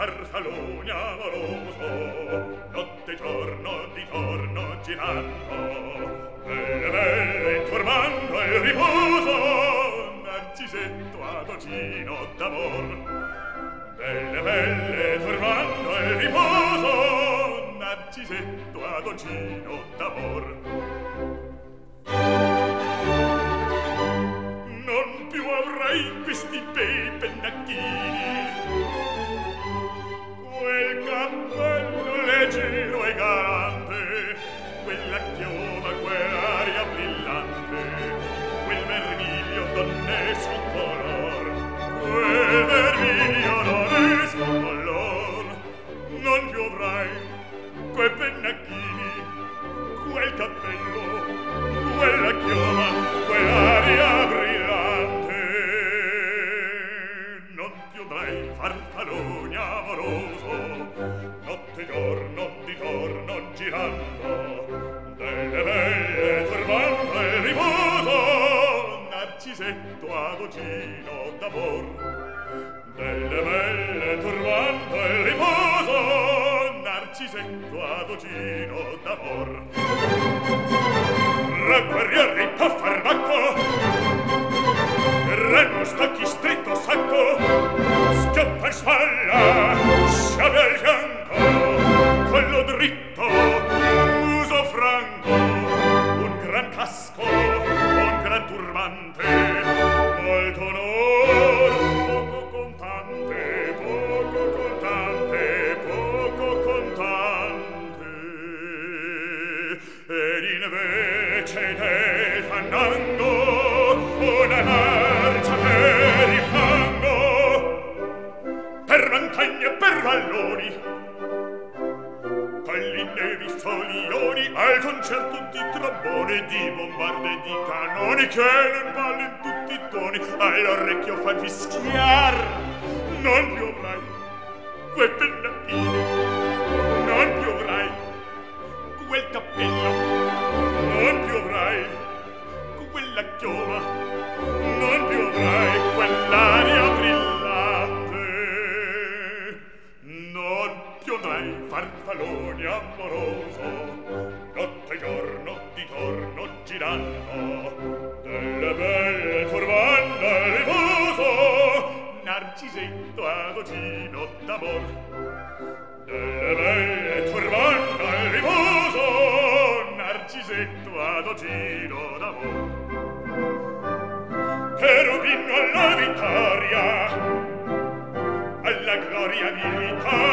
farfallone amoroso, notte e giorno di torno girando, belle turbando il riposo, narcisetto adocino d'amor. Belle turbando il riposo, narcisetto adocino d'amor. Non più avrai questi bei pennacchini, quel cappello leggero e galante, quella chioma, quell'aria brillante, quel vermiglio donnesco color, quel vermiglio donnesco color. Non più avrai quei pennacchini, quel cappello, quella chioma, quell'aria brillante. Non più avrai farfallone amoroso, notte e giorno di torno girando, delle belle turbando il riposo, narcisetto adocino d'amor. Delle belle turbando il riposo, narcisetto adocino d'amor. Ragguerrieri a farbacco, remo stacchi stretto sacco, schioppa in spalla, sciabe al fianco, collo dritto, muso franco, un gran casco, un gran turbante, molto onor, poco contante, poco contante, poco contante. Ed invece del fandango una marcia per il fango, per montagne e per valloni, con gli nevi solioni, al concerto di trombone, di bombarde e di canoni, che le palle in tutti i toni all'orecchio fan fischiar. Non più avrai quei pennacchini, non più avrai quel cappello, non più avrai quella chioma, non più avrai quell'aria brillante, non più avrai farfallone amoroso, notte e giorno di torno girando, delle belle turbando il riposo, narcisetto adocino d'amor. Delle belle turbando il riposo, narcisetto adocino d'amor. Cherubino alla vittoria, alla gloria militare,